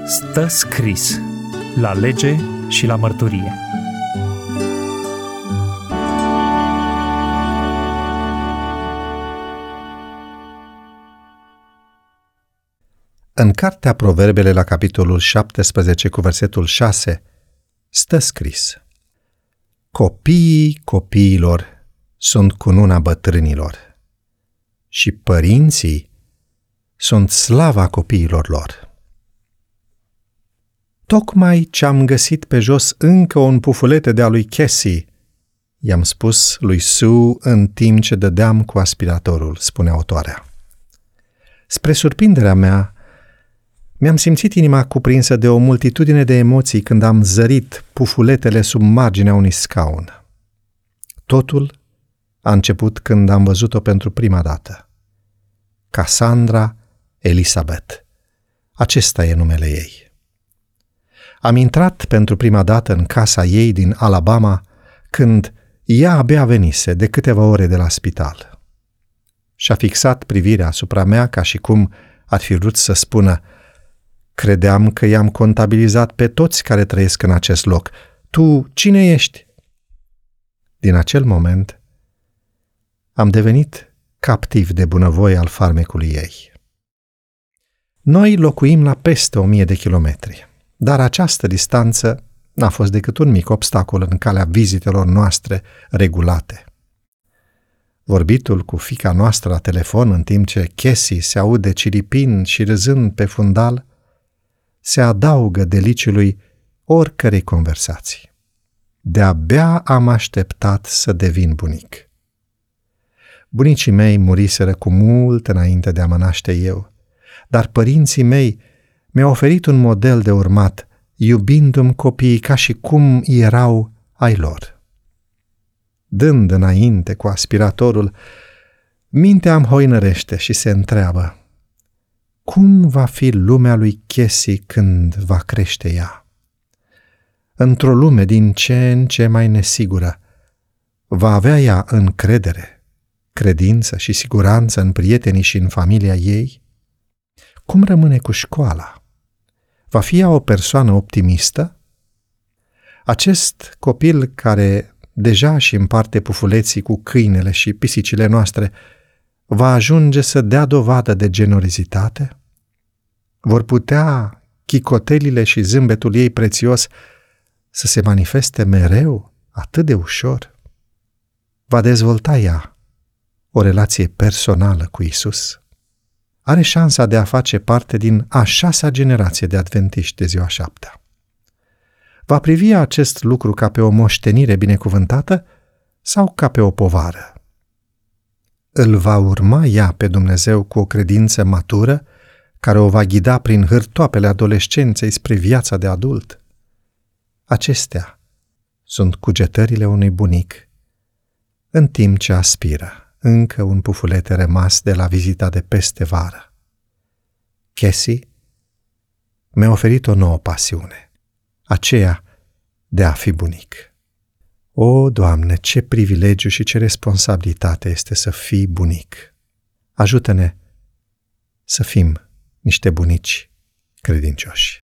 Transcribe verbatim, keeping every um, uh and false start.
Stă scris la lege și la mărturie. În cartea Proverbele, la capitolul șaptesprezece, cu versetul șase, stă scris: Copiii copiilor sunt cununa bătrânilor și părinții sunt slava copiilor lor. Tocmai ce-am găsit pe jos încă un pufulete de-a lui Casey, i-am spus lui Sue în timp ce dădeam cu aspiratorul, spune autoarea. Spre surprinderea mea, mi-am simțit inima cuprinsă de o multitudine de emoții când am zărit pufuletele sub marginea unui scaun. Totul a început când am văzut-o pentru prima dată. Cassandra Elizabeth. Acesta e numele ei. Am intrat pentru prima dată în casa ei din Alabama când ea abia venise de câteva ore de la spital. Și-a fixat privirea asupra mea ca și cum ar fi vrut să spună: credeam că i-am contabilizat pe toți care trăiesc în acest loc. Tu cine ești? Din acel moment am devenit captiv de bunăvoie al farmecului ei. Noi locuim la peste o mie de kilometri, dar această distanță n-a fost decât un mic obstacol în calea vizitelor noastre regulate. Vorbitul cu fiica noastră la telefon în timp ce Casey se aude ciripind și râzând pe fundal se adaugă deliciului oricărei conversații. De-abia am așteptat să devin bunic. Bunicii mei muriseră cu mult înainte de a mă naște eu, dar părinții mei mi-au oferit un model de urmat, iubindu-mi copiii ca și cum erau ai lor. Dând înainte cu aspiratorul, mintea îmi hoinărește și se întreabă: cum va fi lumea lui Casey când va crește ea? Într-o lume din ce în ce mai nesigură, va avea ea încredere, credință și siguranță în prietenii și în familia ei? Cum rămâne cu școala? Va fi ea o persoană optimistă? Acest copil care deja își împarte pufuleții cu câinele și pisicile noastre va ajunge să dea dovadă de generozitate? Vor putea chicotelile și zâmbetul ei prețios să se manifeste mereu atât de ușor? Va dezvolta ea o relație personală cu Isus? Are șansa de a face parte din a șasea generație de adventiști de ziua șaptea. Va privi acest lucru ca pe o moștenire binecuvântată sau ca pe o povară? Îl va urma ea pe Dumnezeu cu o credință matură care o va ghida prin hârtoapele adolescenței spre viața de adult? Acestea sunt cugetările unui bunic în timp ce aspiră încă un pufulete rămas de la vizita de peste vară. Casey mi-a oferit o nouă pasiune, aceea de a fi bunic. O, Doamne, ce privilegiu și ce responsabilitate este să fii bunic! Ajută-ne să fim niște bunici credincioși.